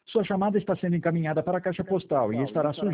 Sua chamada está sendo encaminhada para a caixa postal e estará sujeita